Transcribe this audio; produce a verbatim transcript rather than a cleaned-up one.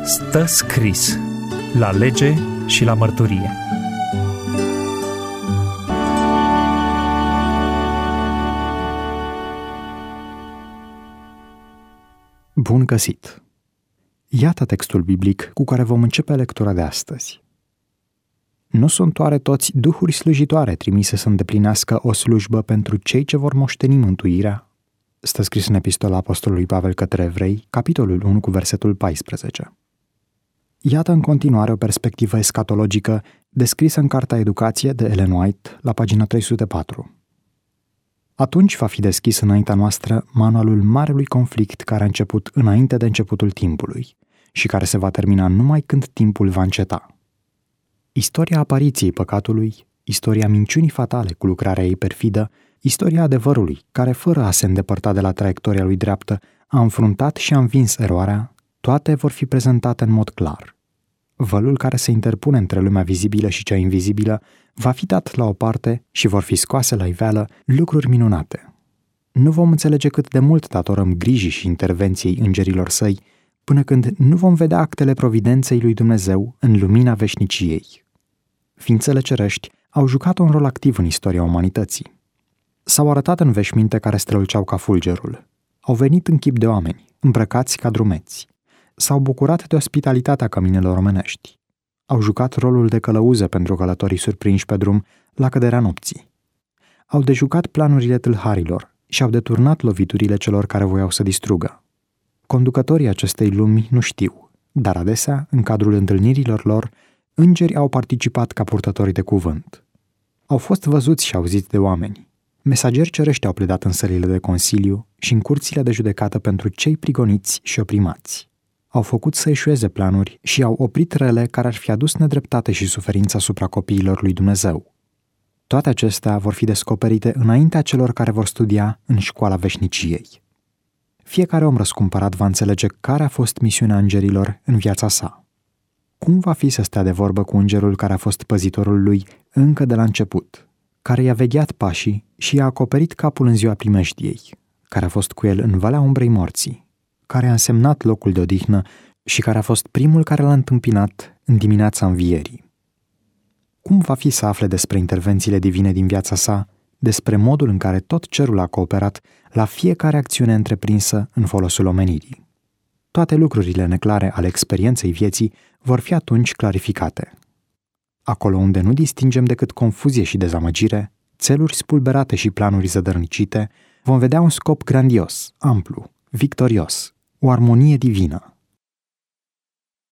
Stă scris la lege și la mărturie. Bun găsit! Iată textul biblic cu care vom începe lectura de astăzi. Nu sunt oare toți duhuri slujitoare trimise să îndeplinească o slujbă pentru cei ce vor moșteni mântuirea? Stă scris în epistola apostolului Pavel către Evrei, capitolul unu cu versetul paisprezece. Iată în continuare o perspectivă escatologică descrisă în cartea Educație de Ellen White, la pagina trei sute patru. Atunci va fi deschis înaintea noastră manualul marelui conflict care a început înainte de începutul timpului și care se va termina numai când timpul va înceta. Istoria apariției păcatului, istoria minciunii fatale cu lucrarea ei perfidă, istoria adevărului, care fără a se îndepărta de la traiectoria lui dreaptă, a înfruntat și a învins eroarea, toate vor fi prezentate în mod clar. Vălul care se interpune între lumea vizibilă și cea invizibilă va fi dat la o parte și vor fi scoase la iveală lucruri minunate. Nu vom înțelege cât de mult datorăm grijii și intervenției îngerilor săi, până când nu vom vedea actele providenței lui Dumnezeu în lumina veșniciei. Ființele cerești au jucat un rol activ în istoria umanității. S-au arătat în veșminte care străluceau ca fulgerul. Au venit în chip de oameni, îmbrăcați ca drumeți. S-au bucurat de ospitalitatea căminelor omenești. Au jucat rolul de călăuză pentru călătorii surprinși pe drum la căderea nopții. Au dejucat planurile tâlharilor și au deturnat loviturile celor care voiau să distrugă. Conducătorii acestei lumi nu știu, dar adesea, în cadrul întâlnirilor lor, îngerii au participat ca purtători de cuvânt. Au fost văzuți și auziți de oameni. Mesageri cerești au pledat în sălile de consiliu și în curțile de judecată pentru cei prigoniți și oprimați. Au făcut să eșueze planuri și au oprit rele care ar fi adus nedreptate și suferință asupra copiilor lui Dumnezeu. Toate acestea vor fi descoperite înaintea celor care vor studia în școala veșniciei. Fiecare om răscumpărat va înțelege care a fost misiunea îngerilor în viața sa. Cum va fi să stea de vorbă cu îngerul care a fost păzitorul lui încă de la început, care i-a vegheat pașii și i-a acoperit capul în ziua primejdiei, care a fost cu el în valea umbrei morții, care a însemnat locul de odihnă și care a fost primul care l-a întâmpinat în dimineața învierii. Cum va fi să afle despre intervențiile divine din viața sa, despre modul în care tot cerul a cooperat la fiecare acțiune întreprinsă în folosul omenirii? Toate lucrurile neclare ale experienței vieții vor fi atunci clarificate. Acolo unde nu distingem decât confuzie și dezamăgire, țeluri spulberate și planuri zădărnicite, vom vedea un scop grandios, amplu, victorios, o armonie divină.